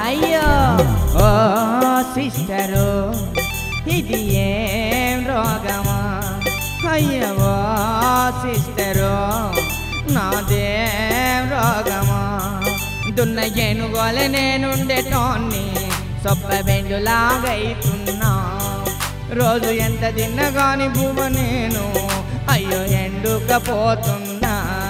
అయ్యో ఓ సిస్టరు ఇది ఏం రోగమా అయ్యో ఓ సిస్టరు నాదేం రోగమా దున్న ఏనుగోల నేనుండేటోన్ని సొప్ప బెండులాగైతున్నా రోజు ఎంత తిన్నగాని భూమ నేను అయ్యో ఎండుకపోతున్నా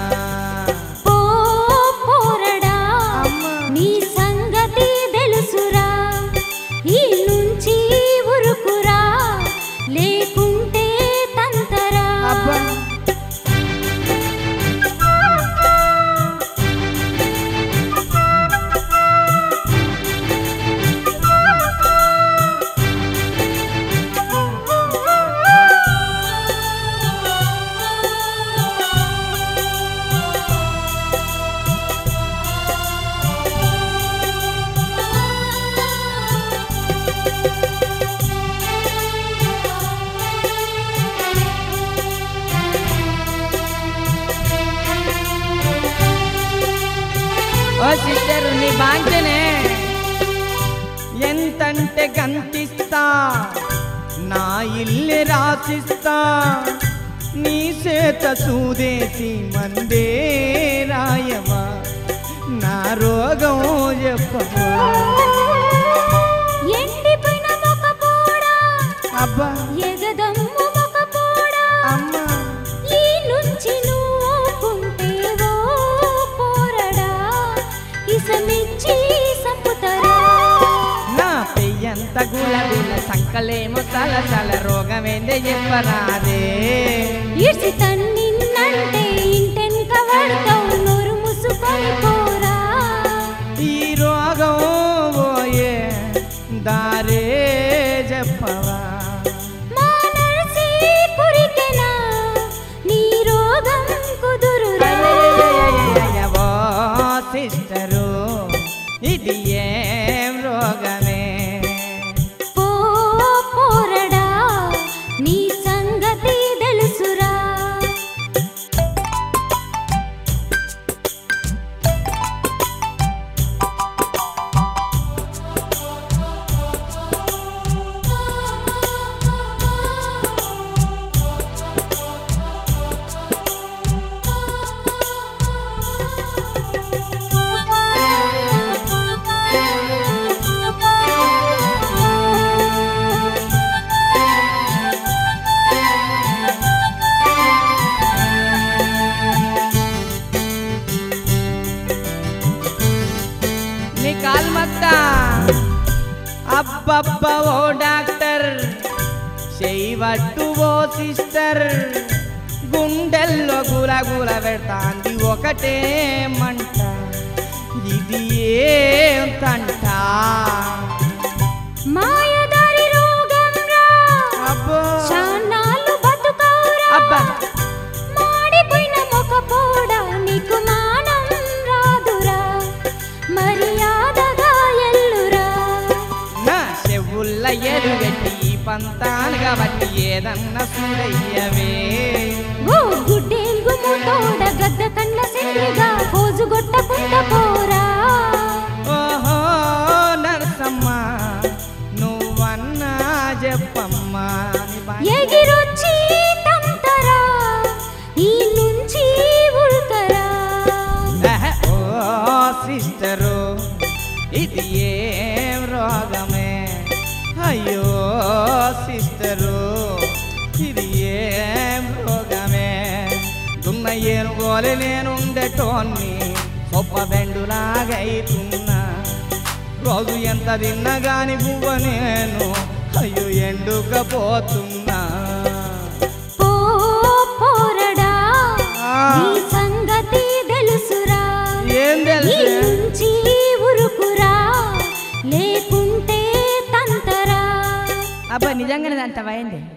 నీ సంగతి తెలుసురా ఈ నుంచి ఉరుకురా లేకుంటే తంతరా ఓ సిస్టరు నీ బాంచనే ఎంతంటే గంతిస్తా నా ఇల్లు రాసిస్తా నీ చేత సూదేసి మందే రాయవా నా రోగం చెప్పవా ఎండిపోయిన మొక్కపోడా అబ్బా ఎగదమ్ము మొక్కపోడా అమ్మా ఈ నుంచి నువ్వుకుంటేవో పోరడా ఇసమిచ్చి సంపుతరా నా పెయ్యంత గులగుల సంకలేమో సలసల రోగమేందే చెప్పరాదే ఇడ్సి తన్నిన్నంటే ఇంటెన్క పడతావు నోరు మూసుకొని పోరా ఈ రోగం పోయే దారే చెప్పవా మా నర్సి పురికెనా నీ రోగం కుదురురా ఓ సిస్టరు ఇది ఏం రోగమే పోరడా నీ సంగతి తెలుసురా నీ కాల్మత్తా అబ్బబ్బ ఓ డాక్టర్ చేయవట్టు ఓ సిస్టర్ గుండెల్లో గులగుల పెడతాంది ఒకటే మంట ఇది ఏం తంట మాయదారి రోగంరా అబ్బో చాన్నాళ్ళు బతుకవురా అబ్బా మాడిపోయిన మొక్కపోడా నీకు మానం రాదురా మర్యాదగా ఎల్లురా నా చెవుల్ల ఎరుగట్టి పంతానుగా బట్టి ఏదన్నా సూరయ్యవే ఓ గుడ్డేంగు ముతోడ గద్ద కండ్ల సింగిగా పోజు గొట్టకుండా పోరా ఓహో నరసమ్మ నువ్వన్నా చెప్పమ్మా ఎగిరొచ్చి తంతరా ఈ నుంచి ఉల్కరా ఓ సిస్టరు ఇది ఏం రోగమే అయ్యో సిస్టరు ఇది ఏం రోగమే దున్న ఏనుగోలు నేనుండేటోన్ని గొప్ప బెండులాగైతున్నా రోజు ఎంత తిన్నా గాని పువ్వ నేను అయ్యో ఎండుకపోతున్నా పోరడా నీ సంగతి తెలుసురా ఏం ఈ తెలుసు నుంచి ఉరుకురా లేకుంటే తంతరా అబ్బా నిజంగానే అంత అయింది